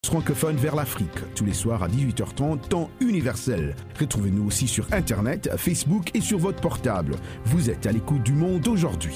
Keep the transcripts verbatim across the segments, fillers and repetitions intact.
Francophone vers l'Afrique, tous les soirs à dix-huit heures trente, temps universel. Retrouvez-nous aussi sur Internet, Facebook et sur votre portable. Vous êtes à l'écoute du Monde aujourd'hui.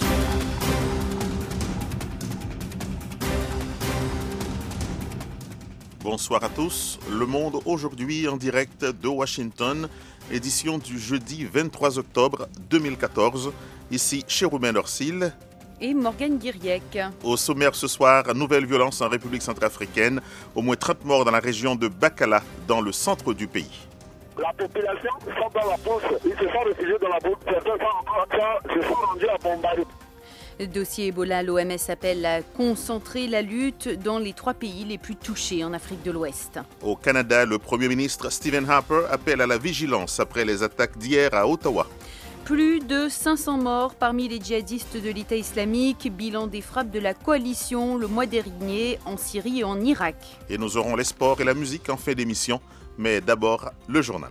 Bonsoir à tous. Le Monde aujourd'hui en direct de Washington, édition du jeudi vingt-trois octobre deux mille quatorze. Ici chez Roumain Lorsil et Morgane Guiriec. Au sommaire ce soir, nouvelle violence en République centrafricaine. Au moins trente morts dans la région de Bakala, dans le centre du pays. La population sont dans la pousse, ils se sont réfugiés dans la pousse, certains se sont rendus à Bombari. Dossier Ebola, l'O M S appelle à concentrer la lutte dans les trois pays les plus touchés en Afrique de l'Ouest. Au Canada, le Premier ministre Stephen Harper appelle à la vigilance après les attaques d'hier à Ottawa. Plus de cinq cents morts parmi les djihadistes de l'État islamique, bilan des frappes de la coalition le mois dernier en Syrie et en Irak. Et nous aurons les sports et la musique en fin d'émission, mais d'abord le journal.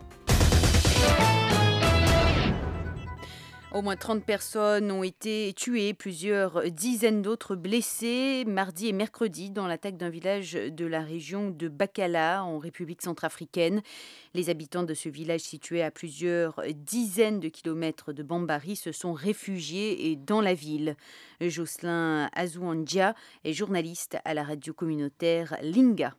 Au moins trente personnes ont été tuées, plusieurs dizaines d'autres blessées mardi et mercredi dans l'attaque d'un village de la région de Bakala en République centrafricaine. Les habitants de ce village situé à plusieurs dizaines de kilomètres de Bambari se sont réfugiés dans la ville. Jocelyn Azouandia est journaliste à la radio communautaire Linga.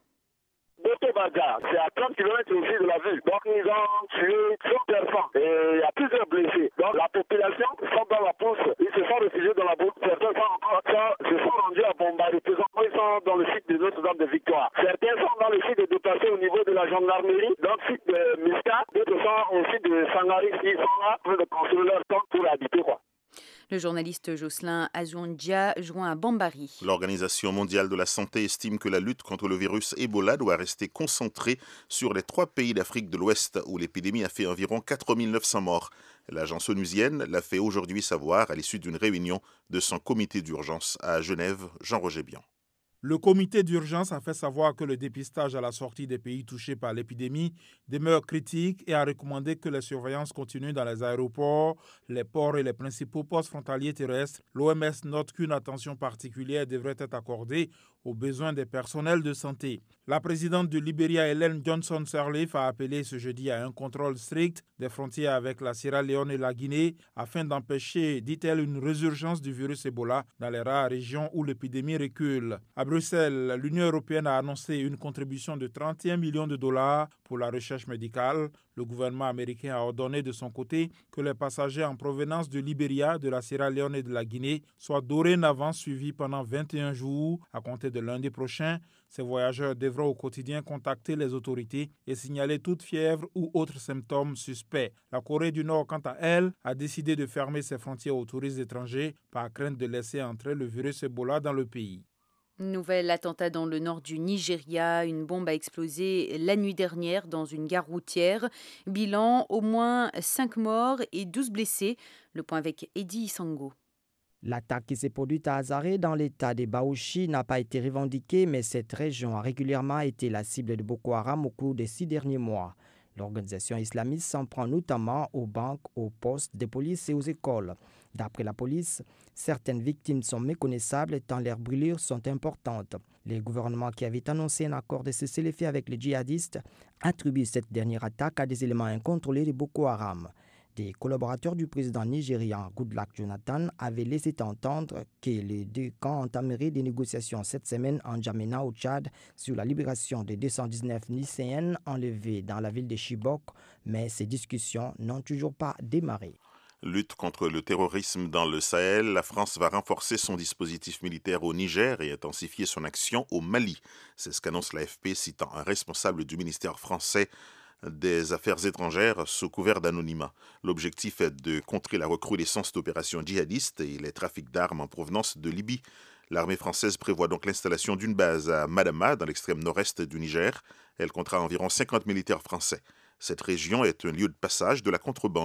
Botobaga, c'est à trente kilomètres aussi de la ville. Donc ils ont tué cent personnes et il y a plusieurs blessés. Donc la population sont dans la pousse, ils se sont réfugiés dans la pousse. Certains sont, se sont rendus à Bombari. Présentement ils sont dans le site de Notre-Dame de Victoire. Certains sont dans le site de déplacés au niveau de la gendarmerie, dans le site de Miska. D'autres sont au site de Sangari. Ils sont là pour construire leur tente pour habiter quoi. Le journaliste Jocelyn Azouandia joint à Bambari. L'Organisation mondiale de la santé estime que la lutte contre le virus Ebola doit rester concentrée sur les trois pays d'Afrique de l'Ouest où l'épidémie a fait environ quatre mille neuf cents morts. L'agence onusienne l'a fait aujourd'hui savoir à l'issue d'une réunion de son comité d'urgence à Genève. Jean-Roger Bian. Le comité d'urgence a fait savoir que le dépistage à la sortie des pays touchés par l'épidémie demeure critique et a recommandé que les surveillances continuent dans les aéroports, les ports et les principaux postes frontaliers terrestres. L'O M S note qu'une attention particulière devrait être accordée aux besoins des personnels de santé. La présidente du Libéria, Ellen Johnson Sirleaf, a appelé ce jeudi à un contrôle strict des frontières avec la Sierra Leone et la Guinée afin d'empêcher, dit-elle, une résurgence du virus Ebola dans les rares régions où l'épidémie recule. À Bruxelles, l'Union européenne a annoncé une contribution de trente et un millions de dollars pour la recherche médicale. Le gouvernement américain a ordonné de son côté que les passagers en provenance du Libéria, de la Sierra Leone et de la Guinée soient dorénavant suivis pendant vingt et un jours à compter de lundi prochain. Ces voyageurs devront au quotidien contacter les autorités et signaler toute fièvre ou autres symptômes suspects. La Corée du Nord, quant à elle, a décidé de fermer ses frontières aux touristes étrangers par crainte de laisser entrer le virus Ebola dans le pays. Nouvel attentat dans le nord du Nigeria. Une bombe a explosé la nuit dernière dans une gare routière. Bilan, au moins cinq morts et douze blessés. Le point avec Eddie Isango. L'attaque qui s'est produite à Azaré dans l'état des Bauchi n'a pas été revendiquée, mais cette région a régulièrement été la cible de Boko Haram au cours des six derniers mois. L'organisation islamiste s'en prend notamment aux banques, aux postes de police et aux écoles. D'après la police, certaines victimes sont méconnaissables tant leurs brûlures sont importantes. Les gouvernements qui avaient annoncé un accord de cessez-le-feu avec les djihadistes attribuent cette dernière attaque à des éléments incontrôlés de Boko Haram. Des collaborateurs du président nigérian Goodluck Jonathan avaient laissé entendre que les deux camps entameraient des négociations cette semaine en N'Djamena au Tchad sur la libération des deux cent dix-neuf lycéennes enlevés dans la ville de Chibok, mais ces discussions n'ont toujours pas démarré. Lutte contre le terrorisme dans le Sahel, la France va renforcer son dispositif militaire au Niger et intensifier son action au Mali. C'est ce qu'annonce l'A F P citant un responsable du ministère français des Affaires étrangères sous couvert d'anonymat. L'objectif est de contrer la recrudescence d'opérations djihadistes et les trafics d'armes en provenance de Libye. L'armée française prévoit donc l'installation d'une base à Madama, dans l'extrême nord-est du Niger. Elle comptera environ cinquante militaires français. Cette région est un lieu de passage de la contrebande.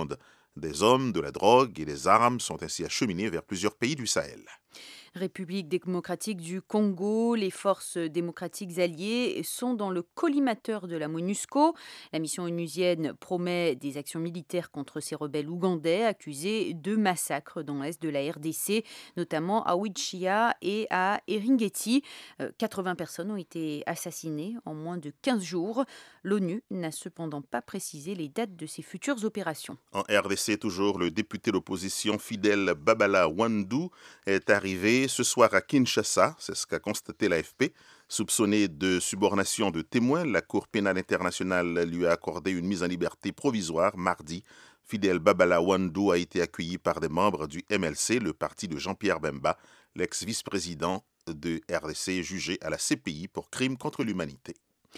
Des hommes, de la drogue et des armes sont ainsi acheminés vers plusieurs pays du Sahel. République démocratique du Congo, les forces démocratiques alliées sont dans le collimateur de la MONUSCO. La mission onusienne promet des actions militaires contre ces rebelles ougandais accusés de massacres dans l'est de la R D C, notamment à Wichia et à Eringeti. quatre-vingts personnes ont été assassinées en moins de quinze jours. L'ONU n'a cependant pas précisé les dates de ces futures opérations. En R D C, toujours, le député d'opposition fidèle Babala Wandu est arrivé ce soir à Kinshasa, c'est ce qu'a constaté l'A F P. Soupçonné de subornation de témoins, la Cour pénale internationale lui a accordé une mise en liberté provisoire mardi. Fidèle Babala Wandu a été accueilli par des membres du M L C, le parti de Jean-Pierre Bemba, l'ex-vice-président de R D C jugé à la C P I pour crimes contre l'humanité.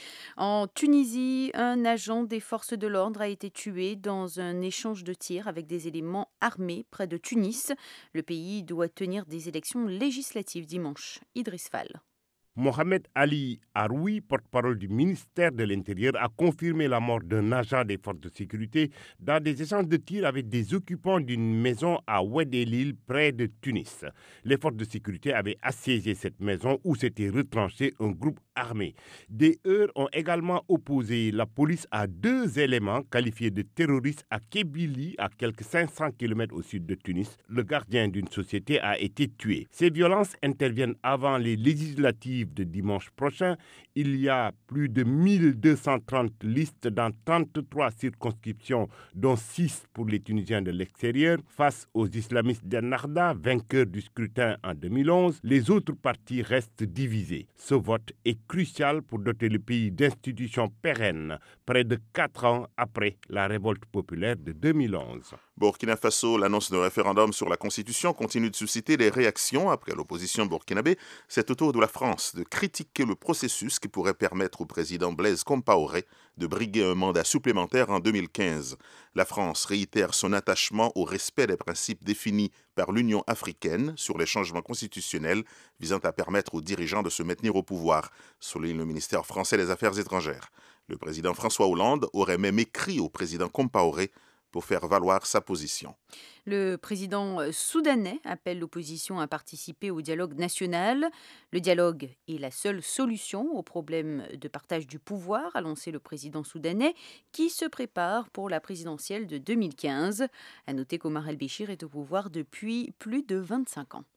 En Tunisie, un agent des forces de l'ordre a été tué dans un échange de tirs avec des éléments armés près de Tunis. Le pays doit tenir des élections législatives dimanche. Idriss Fall. Mohamed Ali Aroui, porte-parole du ministère de l'Intérieur, a confirmé la mort d'un agent des forces de sécurité dans des échanges de tirs avec des occupants d'une maison à Oued El-Lil, près de Tunis. Les forces de sécurité avaient assiégé cette maison où s'était retranché un groupe armé. Des heurts ont également opposé la police à deux éléments qualifiés de terroristes à Kébili, à quelques cinq cents kilomètres au sud de Tunis. Le gardien d'une société a été tué. Ces violences interviennent avant les législatives de dimanche prochain. Il y a plus de mille deux cent trente listes dans trente-trois circonscriptions, dont six pour les Tunisiens de l'extérieur. Face aux islamistes d'Ennahda, vainqueurs du scrutin en deux mille onze, les autres partis restent divisés. Ce vote est crucial pour doter le pays d'institutions pérennes, près de quatre ans après la révolte populaire de deux mille onze. Burkina Faso, l'annonce d'un référendum sur la Constitution continue de susciter des réactions. Après l'opposition burkinabé, c'est au tour de la France de critiquer le processus qui pourrait permettre au président Blaise Compaoré de briguer un mandat supplémentaire en deux mille quinze. La France réitère son attachement au respect des principes définis par l'Union africaine sur les changements constitutionnels visant à permettre aux dirigeants de se maintenir au pouvoir, souligne le ministère français des Affaires étrangères. Le président François Hollande aurait même écrit au président Compaoré pour faire valoir sa position. Le président soudanais appelle l'opposition à participer au dialogue national. Le dialogue est la seule solution au problème de partage du pouvoir, a lancé le président soudanais, qui se prépare pour la présidentielle de deux mille quinze. À noter qu'Omar el-Béchir est au pouvoir depuis plus de vingt-cinq ans.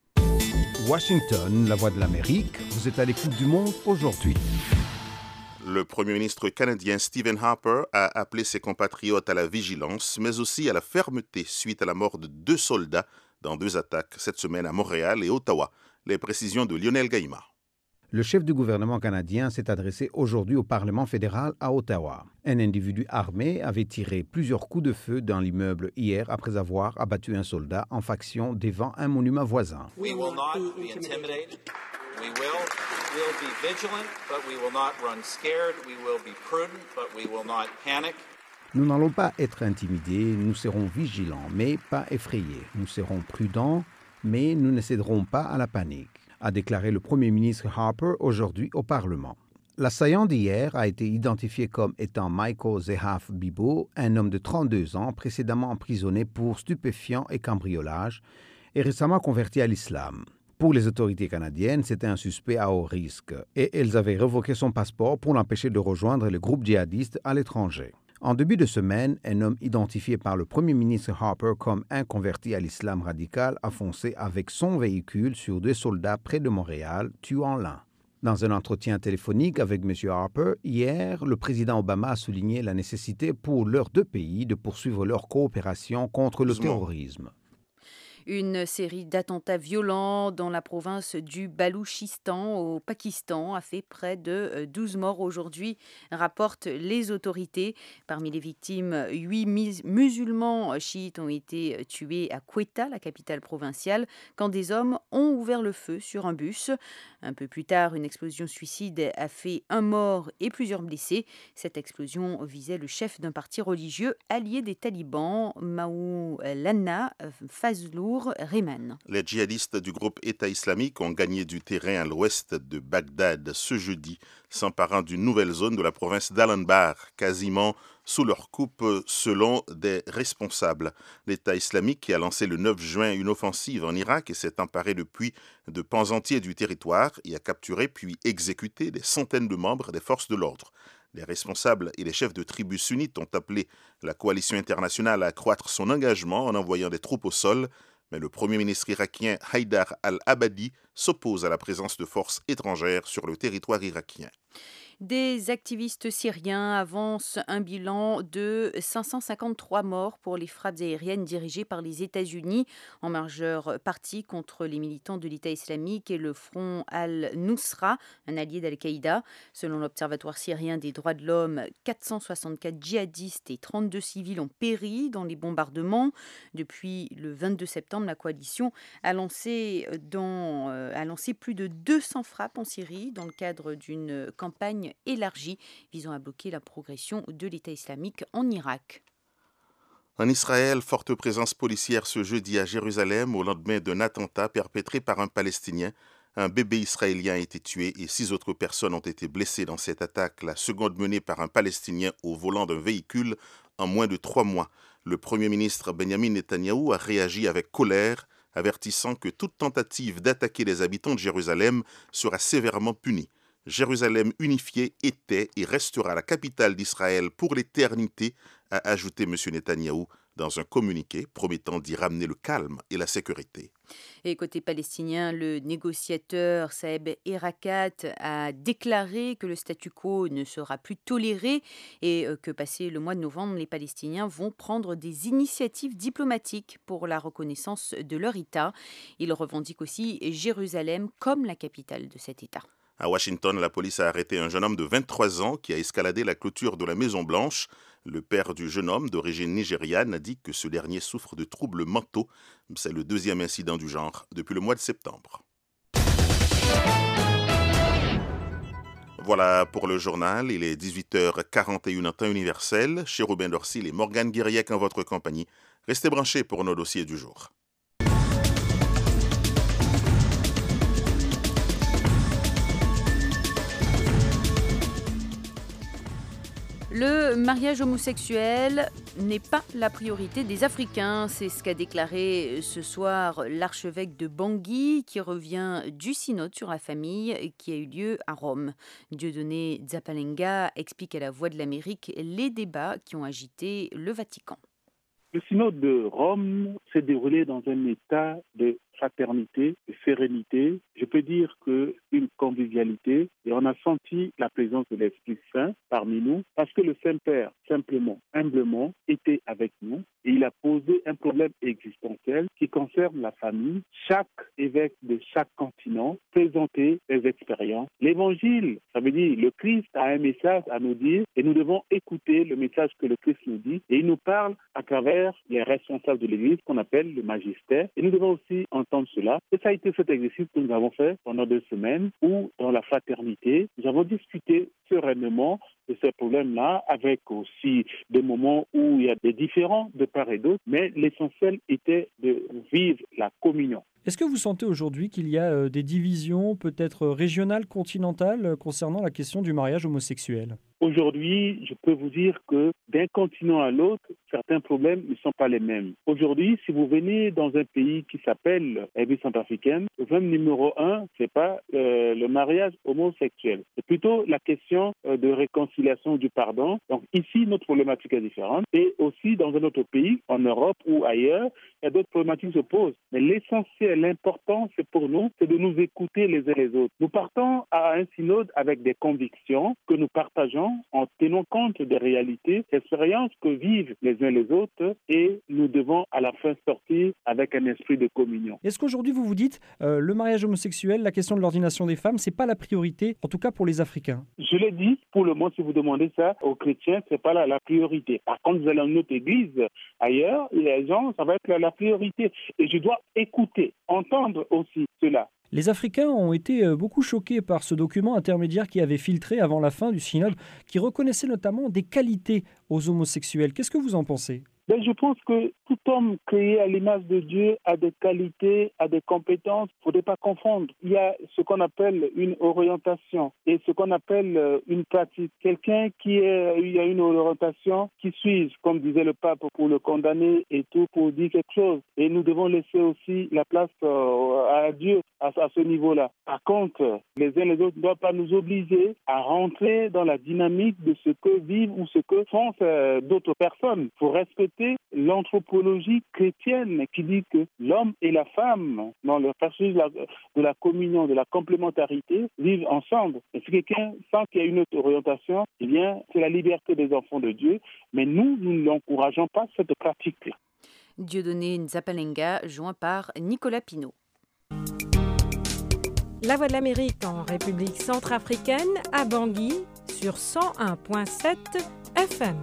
Washington, la voix de l'Amérique, vous êtes à l'écoute du monde aujourd'hui. Le premier ministre canadien Stephen Harper a appelé ses compatriotes à la vigilance, mais aussi à la fermeté suite à la mort de deux soldats dans deux attaques cette semaine à Montréal et Ottawa. Les précisions de Lionel Gaïma. Le chef du gouvernement canadien s'est adressé aujourd'hui au Parlement fédéral à Ottawa. Un individu armé avait tiré plusieurs coups de feu dans l'immeuble hier après avoir abattu un soldat en faction devant un monument voisin. We will not be intimidated. We will, we'll be vigilant, but we will not run scared. We will be prudent, but we will not panic. Nous n'allons pas être intimidés, nous serons vigilants, mais pas effrayés. Nous serons prudents, mais nous ne céderons pas à la panique, a déclaré le Premier ministre Harper aujourd'hui au Parlement. L'assaillant d'hier a été identifié comme étant Michael Zehaf Bibo, un homme de trente-deux ans précédemment emprisonné pour stupéfiants et cambriolage et récemment converti à l'islam. Pour les autorités canadiennes, c'était un suspect à haut risque et elles avaient révoqué son passeport pour l'empêcher de rejoindre le groupe djihadiste à l'étranger. En début de semaine, un homme identifié par le premier ministre Harper comme un converti à l'islam radical a foncé avec son véhicule sur deux soldats près de Montréal, tuant l'un. Dans un entretien téléphonique avec M. Harper, hier, le président Obama a souligné la nécessité pour leurs deux pays de poursuivre leur coopération contre le terrorisme. Une série d'attentats violents dans la province du Baloutchistan au Pakistan a fait près de douze morts aujourd'hui, rapportent les autorités. Parmi les victimes, huit musulmans chiites ont été tués à Quetta, la capitale provinciale, quand des hommes ont ouvert le feu sur un bus. Un peu plus tard, une explosion suicide a fait un mort et plusieurs blessés. Cette explosion visait le chef d'un parti religieux allié des talibans, Maulana Fazlou Darfour, Rayman. Les djihadistes du groupe État islamique ont gagné du terrain à l'ouest de Bagdad ce jeudi, s'emparant d'une nouvelle zone de la province d'Al-Anbar, quasiment sous leur coupe selon des responsables. L'État islamique qui a lancé le neuf juin une offensive en Irak et s'est emparé depuis de pans entiers du territoire y a capturé puis exécuté des centaines de membres des forces de l'ordre. Les responsables et les chefs de tribus sunnites ont appelé la coalition internationale à accroître son engagement en envoyant des troupes au sol, mais le Premier ministre irakien Haïdar al-Abadi s'oppose à la présence de forces étrangères sur le territoire irakien. Des activistes syriens avancent un bilan de cinq cent cinquante-trois morts pour les frappes aériennes dirigées par les États-Unis, en majeure partie contre les militants de l'État islamique et le Front al-Nusra, un allié d'Al-Qaïda. Selon l'Observatoire syrien des droits de l'homme, quatre cent soixante-quatre djihadistes et trente-deux civils ont péri dans les bombardements. Depuis le vingt-deux septembre, la coalition a lancé, dans, euh, a lancé plus de deux cents frappes en Syrie dans le cadre d'une campagne élargie visant à bloquer la progression de l'État islamique en Irak. En Israël, forte présence policière ce jeudi à Jérusalem au lendemain d'un attentat perpétré par un Palestinien. Un bébé israélien a été tué et six autres personnes ont été blessées dans cette attaque, la seconde menée par un Palestinien au volant d'un véhicule en moins de trois mois. Le Premier ministre Benjamin Netanyahou a réagi avec colère, avertissant que toute tentative d'attaquer les habitants de Jérusalem sera sévèrement punie. Jérusalem unifiée était et restera la capitale d'Israël pour l'éternité, a ajouté M. Netanyahou dans un communiqué promettant d'y ramener le calme et la sécurité. Et côté palestinien, le négociateur Saeb Erekat a déclaré que le statu quo ne sera plus toléré et que passé le mois de novembre, les Palestiniens vont prendre des initiatives diplomatiques pour la reconnaissance de leur État. Il revendique aussi Jérusalem comme la capitale de cet État. À Washington, la police a arrêté un jeune homme de vingt-trois ans qui a escaladé la clôture de la Maison-Blanche. Le père du jeune homme, d'origine nigériane, a dit que ce dernier souffre de troubles mentaux. C'est le deuxième incident du genre depuis le mois de septembre. Voilà pour le journal. Il est dix-huit heures quarante et une en temps universel. Chez Robin Dorsil et Morgane Guiriec en votre compagnie. Restez branchés pour nos dossiers du jour. Le mariage homosexuel n'est pas la priorité des Africains. C'est ce qu'a déclaré ce soir l'archevêque de Bangui qui revient du synode sur la famille qui a eu lieu à Rome. Dieudonné Zapalenga explique à la Voix de l'Amérique les débats qui ont agité le Vatican. Le synode de Rome s'est déroulé dans un état de fraternité, de sérénité, je peux dire qu'une convivialité, et on a senti la présence de l'Esprit Saint parmi nous, parce que le Saint-Père, simplement, humblement, était avec nous, et il a posé un problème existentiel qui concerne la famille. Chaque évêque de chaque continent présentait des expériences. L'évangile, ça veut dire le Christ a un message à nous dire, et nous devons écouter le message que le Christ nous dit, et il nous parle à travers les responsables de l'Église qu'on appelle le magistère, et nous devons aussi entendre cela. Et ça a été cet exercice que nous avons fait pendant deux semaines où, dans la fraternité, nous avons discuté sereinement de ces problèmes-là, avec aussi des moments où il y a des différends de part et d'autre, mais l'essentiel était de vivre la communion. Est-ce que vous sentez aujourd'hui qu'il y a des divisions peut-être régionales, continentales, concernant la question du mariage homosexuel ? Aujourd'hui, je peux vous dire que d'un continent à l'autre, certains problèmes ne sont pas les mêmes. Aujourd'hui, si vous venez dans un pays qui s'appelle la République centrafricaine, le problème numéro un, c'est pas euh, le mariage homosexuel. C'est plutôt la question euh, de réconciliation du pardon. Donc ici, notre problématique est différente. Et aussi dans un autre pays, en Europe ou ailleurs, il y a d'autres problématiques qui se posent. Mais l'essentiel, l'important, c'est pour nous, c'est de nous écouter les uns les autres. Nous partons à un synode avec des convictions que nous partageons en tenant compte des réalités, des expériences que vivent les uns les autres, et nous devons à la fin sortir avec un esprit de communion. Est-ce qu'aujourd'hui vous vous dites euh, le mariage homosexuel, la question de l'ordination des femmes, c'est pas la priorité, en tout cas pour les Africains? Je l'ai dit, pour le moment, si vous demandez ça aux chrétiens, c'est pas la, la priorité. Par contre, vous allez dans notre église ailleurs, les gens, ça va être la, la priorité. Et je dois écouter, entendre aussi cela. Les Africains ont été beaucoup choqués par ce document intermédiaire qui avait filtré avant la fin du synode, qui reconnaissait notamment des qualités aux homosexuels. Qu'est-ce que vous en pensez ? Ben, je pense que tout homme créé à l'image de Dieu a des qualités, a des compétences. Il ne faudrait pas confondre. Il y a ce qu'on appelle une orientation et ce qu'on appelle une pratique. Quelqu'un qui est, il y a une orientation, qui suis-je, comme disait le pape, pour le condamner et tout, pour dire quelque chose. Et nous devons laisser aussi la place euh, à Dieu à, à ce niveau-là. Par contre, les uns et les autres ne doivent pas nous obliger à rentrer dans la dynamique de ce que vivent ou ce que font euh, d'autres personnes. Il faut respecter l'anthropologie chrétienne qui dit que l'homme et la femme, dans le processus de la, de la communion, de la complémentarité, vivent ensemble. Et si quelqu'un sent qu'il y a une autre orientation, eh bien, c'est la liberté des enfants de Dieu, mais nous, nous ne l'encourageons pas, cette pratique-là. Dieudonné Nzapalenga, joint par Nicolas Pinault. La Voix de l'Amérique en République centrafricaine, à Bangui, sur cent un virgule sept F M.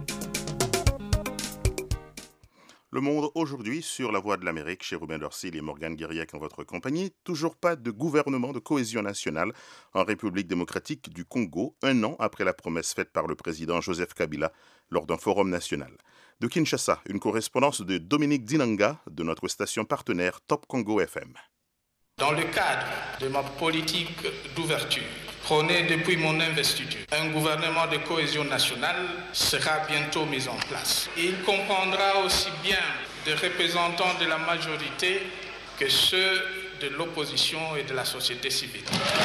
Le Monde aujourd'hui sur la Voix de l'Amérique chez Robin Dorsil et Morgane Guiriac en votre compagnie. Toujours pas de gouvernement de cohésion nationale en République démocratique du Congo, un an après la promesse faite par le président Joseph Kabila lors d'un forum national. De Kinshasa, une correspondance de Dominique Dinanga de notre station partenaire Top Congo F M. Dans le cadre de ma politique d'ouverture, prônée depuis mon investiture, un gouvernement de cohésion nationale sera bientôt mis en place. Il comprendra aussi bien des représentants de la majorité que ceux de l'opposition et de la société civile.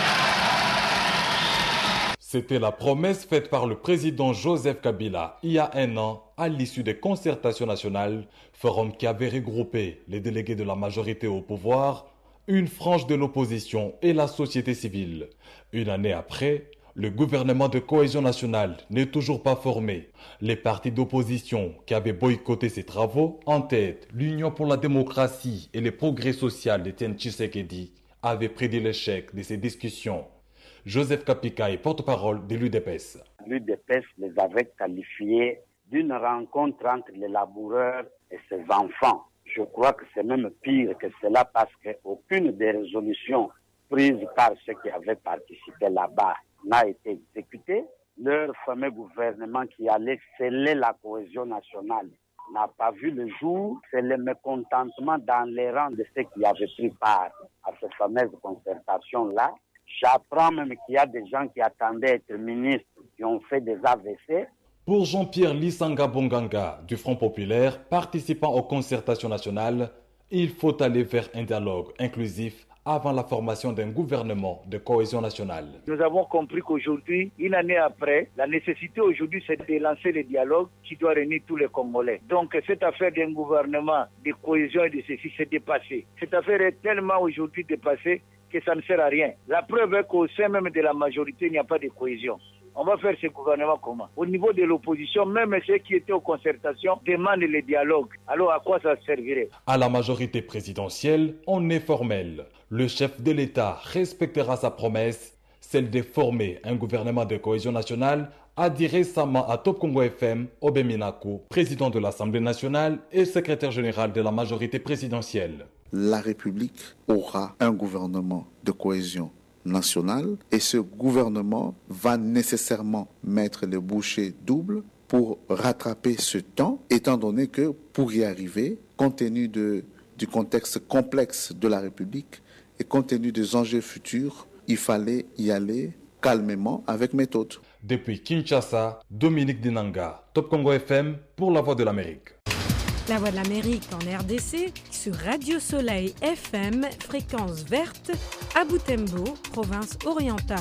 C'était la promesse faite par le président Joseph Kabila il y a un an à l'issue des concertations nationales, forum qui avait regroupé les délégués de la majorité au pouvoir, une frange de l'opposition et la société civile. Une année après, le gouvernement de cohésion nationale n'est toujours pas formé. Les partis d'opposition qui avaient boycotté ces travaux, en tête l'Union pour la démocratie et le progrès social d'Étienne Tshisekedi, avaient prédit l'échec de ces discussions. Joseph Kapika est porte-parole de l'U D P S. L'U D P S les avait qualifiés d'une rencontre entre les laboureurs et ses enfants. Je crois que c'est même pire que cela parce qu'aucune des résolutions prises par ceux qui avaient participé là-bas n'a été exécutée. Leur fameux gouvernement qui allait sceller la cohésion nationale n'a pas vu le jour. C'est le mécontentement dans les rangs de ceux qui avaient pris part à ces fameuses concertations-là. J'apprends même qu'il y a des gens qui attendaient être ministres qui ont fait des A V C. Pour Jean-Pierre Lisanga Bonganga du Front populaire, participant aux concertations nationales, il faut aller vers un dialogue inclusif avant la formation d'un gouvernement de cohésion nationale. Nous avons compris qu'aujourd'hui, une année après, la nécessité aujourd'hui, c'est de lancer le dialogue qui doit réunir tous les Congolais. Donc cette affaire d'un gouvernement de cohésion et de ceci, c'est dépassé. Cette affaire est tellement aujourd'hui dépassée que ça ne sert à rien. La preuve est qu'au sein même de la majorité, il n'y a pas de cohésion. On va faire ce gouvernement comment? Au niveau de l'opposition, même ceux qui étaient aux concertations demandent le dialogue. Alors à quoi ça servirait? À la majorité présidentielle, on est formel. Le chef de l'État respectera sa promesse, celle de former un gouvernement de cohésion nationale, a dit récemment à Top Congo F M Obé Minaku, président de l'Assemblée nationale et secrétaire général de la majorité présidentielle. La République aura un gouvernement de cohésion nationale et ce gouvernement va nécessairement mettre les bouchées doubles pour rattraper ce temps, étant donné que pour y arriver, compte tenu de, du contexte complexe de la République et compte tenu des enjeux futurs, il fallait y aller calmement avec méthode. Depuis Kinshasa, Dominique Dinanga, Top Congo F M pour la Voix de l'Amérique. La Voix de l'Amérique en R D C sur Radio Soleil F M, fréquence verte, à Butembo, province orientale.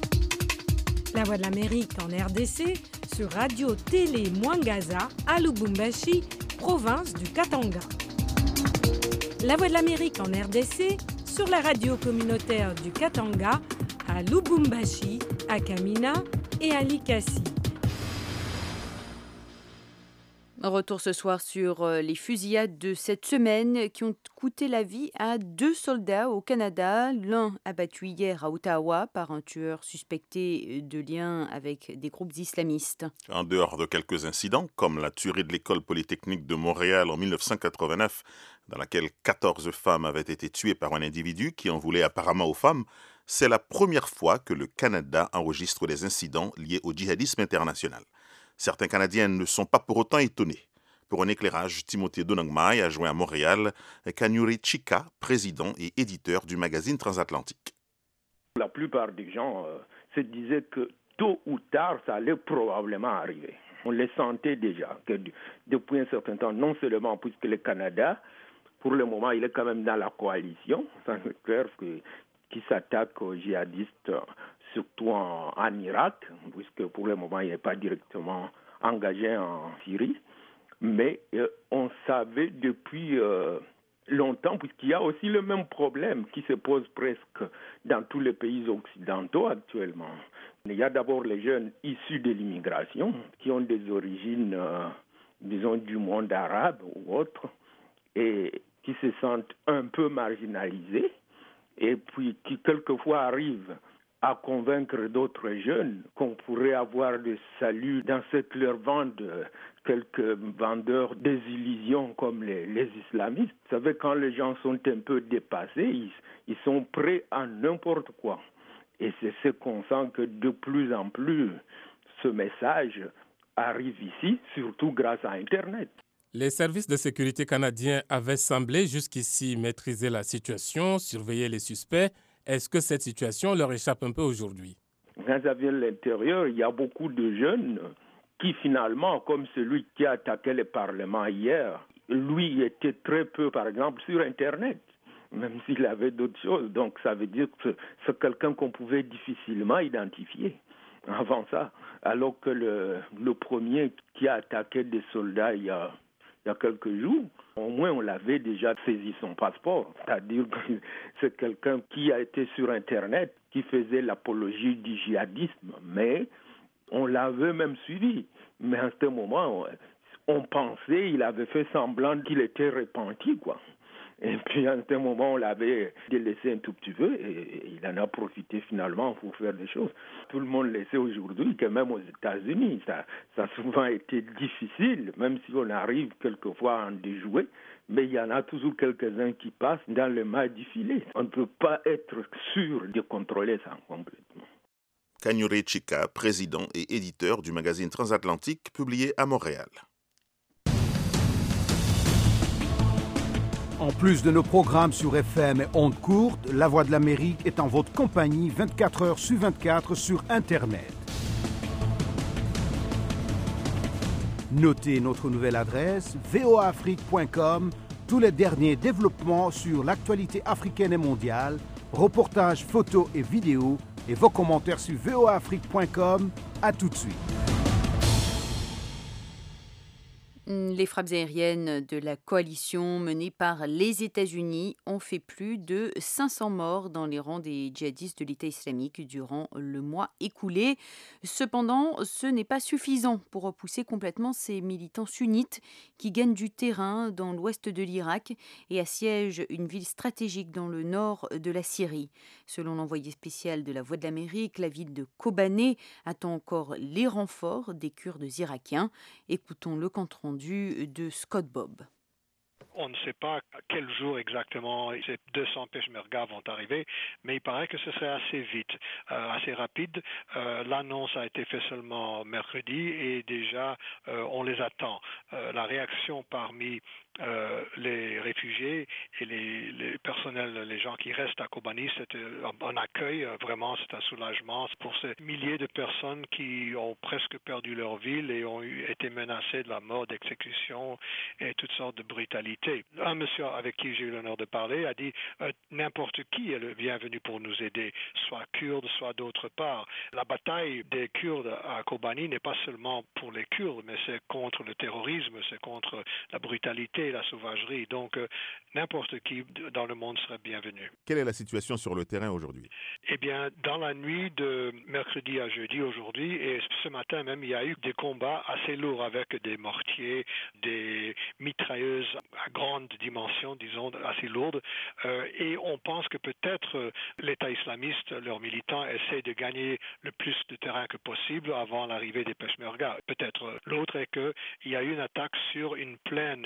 La Voix de l'Amérique en R D C sur Radio Télé Mwangaza, à Lubumbashi, province du Katanga. La Voix de l'Amérique en R D C sur la radio communautaire du Katanga, à Lubumbashi, à Kamina et à Likasi. Retour ce soir sur les fusillades de cette semaine qui ont coûté la vie à deux soldats au Canada. L'un abattu hier à Ottawa par un tueur suspecté de lien avec des groupes islamistes. En dehors de quelques incidents, comme la tuerie de l'école polytechnique de Montréal en dix-neuf cent quatre-vingt-neuf, dans laquelle quatorze femmes avaient été tuées par un individu qui en voulait apparemment aux femmes, c'est la première fois que le Canada enregistre des incidents liés au djihadisme international. Certains Canadiens ne sont pas pour autant étonnés. Pour un éclairage, Timothée Donangmai a joint à Montréal Kanyuri Chika, président et éditeur du magazine Transatlantique. La plupart des gens euh, se disaient que tôt ou tard, ça allait probablement arriver. On les sentait déjà, que depuis un certain temps, non seulement puisque le Canada, pour le moment, il est quand même dans la coalition, c'est clair que, qui s'attaque aux djihadistes, surtout en, en Irak, puisque pour le moment, il n'est pas directement engagé en Syrie. Mais euh, on savait depuis euh, longtemps, puisqu'il y a aussi le même problème qui se pose presque dans tous les pays occidentaux actuellement. Il y a d'abord les jeunes issus de l'immigration qui ont des origines, euh, disons, du monde arabe ou autre, et qui se sentent un peu marginalisés, et puis qui quelquefois arrivent à convaincre d'autres jeunes qu'on pourrait avoir de salut dans ce que leur vendent quelques vendeurs des illusions comme les, les islamistes. Vous savez, quand les gens sont un peu dépassés, ils, ils sont prêts à n'importe quoi. Et c'est ce qu'on sent que de plus en plus, ce message arrive ici, surtout grâce à Internet. Les services de sécurité canadiens avaient semblé jusqu'ici maîtriser la situation, surveiller les suspects. Est-ce que cette situation leur échappe un peu aujourd'hui? Quand ça vient de l'intérieur, il y a beaucoup de jeunes qui finalement, comme celui qui a attaqué le Parlement hier, lui était très peu, par exemple, sur Internet, même s'il avait d'autres choses. Donc ça veut dire que c'est quelqu'un qu'on pouvait difficilement identifier avant ça. Alors que le, le premier qui a attaqué des soldats il y a, il y a quelques jours, au moins on l'avait déjà saisi son passeport. C'est-à-dire que c'est quelqu'un qui a été sur Internet, qui faisait l'apologie du djihadisme, mais on l'avait même suivi. Mais à ce moment, on pensait, il avait fait semblant qu'il était repenti, quoi. Et puis à un moment, on l'avait délaissé un tout petit peu et il en a profité finalement pour faire des choses. Tout le monde le sait aujourd'hui que même aux États-Unis, ça, ça a souvent été difficile, même si on arrive quelquefois à en déjouer, mais il y en a toujours quelques-uns qui passent dans le mal du filet. On ne peut pas être sûr de contrôler ça complètement. Kanyuri Chika, président et éditeur du magazine Transatlantique publié à Montréal. En plus de nos programmes sur F M et ondes courtes, La Voix de l'Amérique est en votre compagnie vingt-quatre heures sur vingt-quatre sur Internet. Notez notre nouvelle adresse v o a afrique point com, tous les derniers développements sur l'actualité africaine et mondiale, reportages, photos et vidéos, et vos commentaires sur v o a afrique point com. À tout de suite. Les frappes aériennes de la coalition menée par les États-Unis ont fait plus de cinq cents morts dans les rangs des djihadistes de l'État islamique durant le mois écoulé. Cependant, ce n'est pas suffisant pour repousser complètement ces militants sunnites qui gagnent du terrain dans l'ouest de l'Irak et assiègent une ville stratégique dans le nord de la Syrie. Selon l'envoyé spécial de la Voix de l'Amérique, la ville de Kobané attend encore les renforts des Kurdes irakiens. Écoutons le compte-rendu de Scott Bob. On ne sait pas à quel jour exactement ces deux cents peshmerga vont arriver, mais il paraît que ce serait assez vite, euh, assez rapide. Euh, l'annonce a été faite seulement mercredi et déjà euh, on les attend. Euh, la réaction parmi euh, les réfugiés et les, les personnels, les gens qui restent à Kobani, c'est un accueil, vraiment c'est un soulagement pour ces milliers de personnes qui ont presque perdu leur ville et ont eu, été menacées de la mort, d'exécution et toutes sortes de brutalités. Un monsieur avec qui j'ai eu l'honneur de parler a dit euh, n'importe qui est le bienvenu pour nous aider, soit Kurdes, soit d'autre part. La bataille des Kurdes à Kobani n'est pas seulement pour les Kurdes, mais c'est contre le terrorisme, c'est contre la brutalité, la sauvagerie. Donc euh, n'importe qui dans le monde serait bienvenu. Quelle est la situation sur le terrain aujourd'hui? Eh bien, dans la nuit de mercredi à jeudi aujourd'hui, et ce matin même, il y a eu des combats assez lourds avec des mortiers, des mitrailleuses à grande dimension, disons, assez lourde, euh, et on pense que peut-être euh, l'État islamiste, leurs militants, essaient de gagner le plus de terrain que possible avant l'arrivée des Peshmerga. Peut-être. L'autre est qu'il y a eu une attaque sur une plaine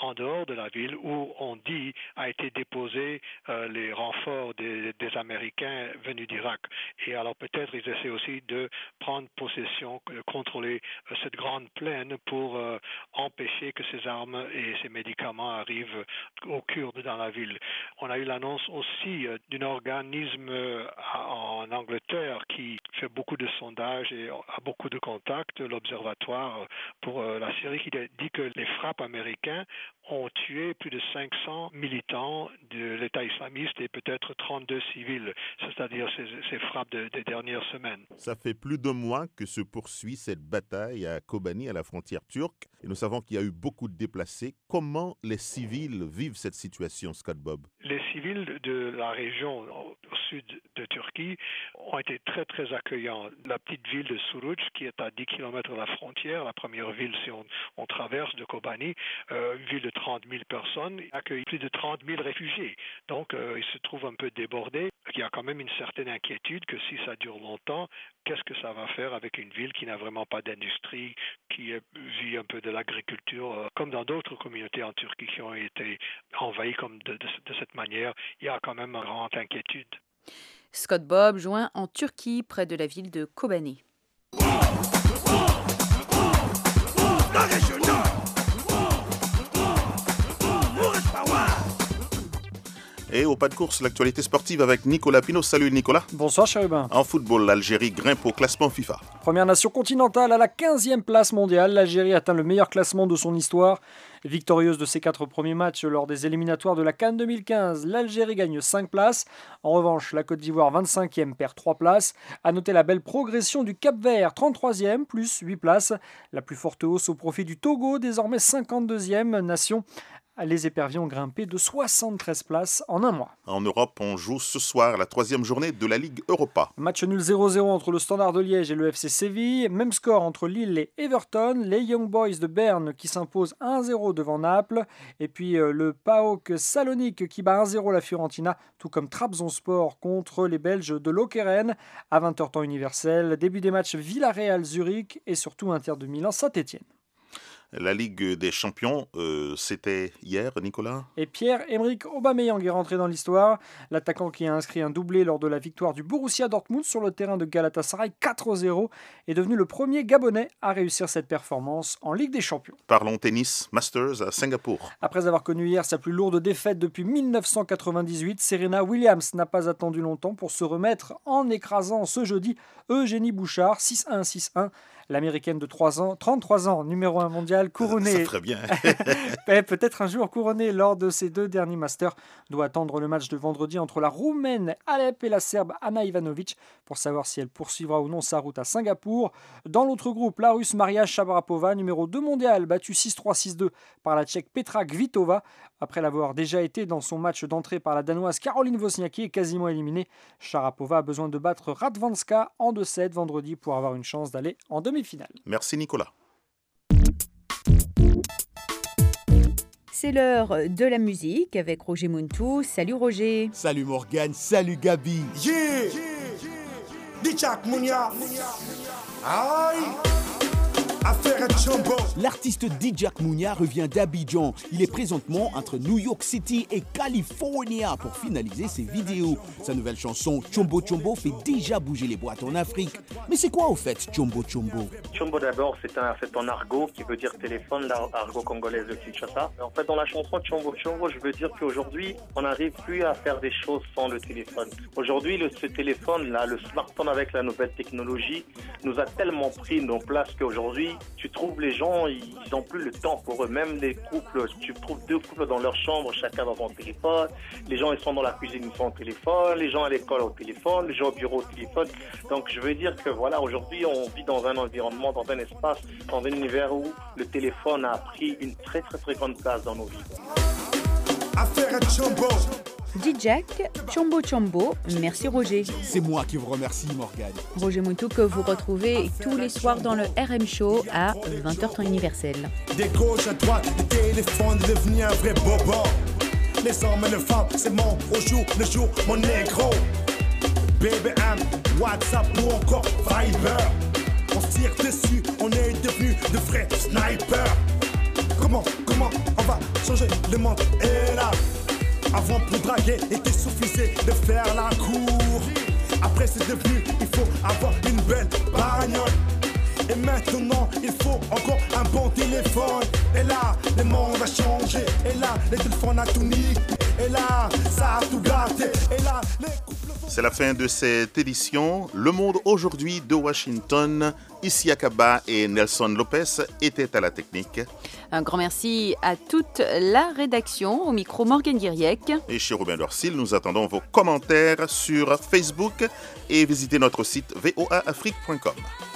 en dehors de la ville où on dit a été déposé euh, les renforts des, des Américains venus d'Irak. Et alors peut-être ils essaient aussi de prendre possession, de contrôler euh, cette grande plaine pour euh, empêcher que ces armes et ces médicaments arrivent aux Kurdes dans la ville. On a eu l'annonce aussi euh, d'un organisme euh, en Angleterre qui fait beaucoup de sondages et a beaucoup de contacts, l'Observatoire pour euh, la Syrie, qui dit que les frappes américaines ont tué plus de cinq cents militants de l'État islamiste et peut-être trente-deux civils, c'est-à-dire ces, ces frappes de, des dernières semaines. Ça fait plus d'un mois que se poursuit cette bataille à Kobani, à la frontière turque, et nous savons qu'il y a eu beaucoup de déplacés. Comment les civils vivent cette situation, Scott Bob? Les civils de la région au sud de Turquie ont été très très accueillants. La petite ville de Suruç, qui est à dix kilomètres de la frontière, la première ville si on, on traverse de Kobani, euh, une ville de trente mille personnes, accueille plus de trente mille réfugiés. Donc euh, ils se trouvent un peu débordés. Il y a quand même une certaine inquiétude que si ça dure longtemps, qu'est-ce que ça va faire avec une ville qui n'a vraiment pas d'industrie, qui vit un peu de l'agriculture, euh, comme dans d'autres communautés en Turquie qui ont été envahies comme de, de, de cette manière. Il y a quand même une grande inquiétude. Scott Bob joint en Turquie, près de la ville de Kobani. Et au pas de course, l'actualité sportive avec Nicolas Pinault. Salut Nicolas. Bonsoir Chérubin. En football, l'Algérie grimpe au classement FIFA. Première nation continentale à la quinzième place mondiale, l'Algérie atteint le meilleur classement de son histoire. Victorieuse de ses quatre premiers matchs lors des éliminatoires de la CAN deux mille quinze, l'Algérie gagne cinq places. En revanche, la Côte d'Ivoire, vingt-cinquième, perd trois places. À noter la belle progression du Cap-Vert, trente-troisième, plus huit places. La plus forte hausse au profit du Togo, désormais cinquante-deuxième nation. Les éperviers ont grimpé de soixante-treize places en un mois. En Europe, on joue ce soir la troisième journée de la Ligue Europa. Match nul zéro zéro entre le Standard de Liège et le F C Séville. Même score entre Lille et Everton. Les Young Boys de Berne qui s'imposent un zéro devant Naples. Et puis euh, le PAOK Salonique qui bat un zéro la Fiorentina, tout comme Trabzonspor contre les Belges de Lokeren. À vingt heures temps universel, début des matchs Villarreal-Zurich et surtout Inter de Milan-Saint-Étienne. La Ligue des Champions, euh, c'était hier, Nicolas. Et Pierre-Emerick Aubameyang est rentré dans l'histoire. L'attaquant qui a inscrit un doublé lors de la victoire du Borussia Dortmund sur le terrain de Galatasaray quatre zéro est devenu le premier Gabonais à réussir cette performance en Ligue des Champions. Parlons tennis, Masters à Singapour. Après avoir connu hier sa plus lourde défaite depuis mille neuf cent quatre-vingt-dix-huit, Serena Williams n'a pas attendu longtemps pour se remettre en écrasant ce jeudi Eugénie Bouchard six un six un. L'américaine de trois ans, trente-trois ans, numéro un mondial, couronnée. Ça ferait bien. Peut-être un jour couronnée lors de ses deux derniers Masters, doit attendre le match de vendredi entre la Roumaine Alep et la Serbe Ana Ivanovic pour savoir si elle poursuivra ou non sa route à Singapour. Dans l'autre groupe, la Russe Maria Sharapova, numéro deux mondial, battue six trois six deux par la Tchèque Petra Kvitova. Après l'avoir déjà été dans son match d'entrée par la Danoise Caroline Wozniacki, est quasiment éliminée. Sharapova a besoin de battre Radwanska en deux sept vendredi pour avoir une chance d'aller en demi-finale. Merci Nicolas. C'est l'heure de la musique avec Roger Muntou. Salut Roger. Salut Morgane, salut Gabi. Yeah, Dijak Mounia. Aïe. L'artiste Dijak Mounia revient d'Abidjan. Il est présentement entre New York City et California pour finaliser ses vidéos. Sa nouvelle chanson Chombo Chombo fait déjà bouger les boîtes en Afrique. Mais c'est quoi au fait Chombo Chombo? Chombo d'abord c'est un, c'est un argot qui veut dire téléphone, l'argot congolaise de Kinshasa. En fait dans la chanson Chombo Chombo je veux dire qu'aujourd'hui on n'arrive plus à faire des choses sans le téléphone. Aujourd'hui le, ce téléphone là, le smartphone avec la nouvelle technologie nous a tellement pris nos places qu'aujourd'hui tu trouves les gens, ils n'ont plus le temps pour eux. Même les couples, tu trouves deux couples dans leur chambre, chacun dans son téléphone. Les gens, ils sont dans la cuisine, ils sont au téléphone. Les gens à l'école au téléphone. Les gens au bureau au téléphone. Donc, je veux dire que voilà, aujourd'hui, on vit dans un environnement, dans un espace, dans un univers où le téléphone a pris une très, très, très grande place dans nos vies. Affaire à Chombo. Dijak, Chombo Chombo, merci Roger. C'est moi qui vous remercie Morgane. Roger Moutou que vous retrouvez tous les soirs dans le R M Show à vingt heures temps universel. Des gauche à droite, le téléphone est devenu un vrai bobo. Les hommes et les femmes, c'est mon au jour le jour, mon négro. B B M, WhatsApp ou encore Viber. On se tire dessus, on est devenu de vrais snipers. Comment, comment on va va changer le monde. Et là, avant pour draguer, il suffisait de faire la cour. Après c'est devenu, il faut avoir une belle bagnole. Et maintenant, il faut encore un bon téléphone. Et là, le monde a changé. Et là, le téléphone a tout niqué. Et là, ça a tout gâté. Et là, les couples... C'est la fin de cette édition. Le Monde aujourd'hui de Washington. Ici Akaba et Nelson Lopez étaient à la technique. Un grand merci à toute la rédaction. Au micro, Morgane Guiriec. Et chez Robin Dorsil, nous attendons vos commentaires sur Facebook et visitez notre site v o a afrique point com.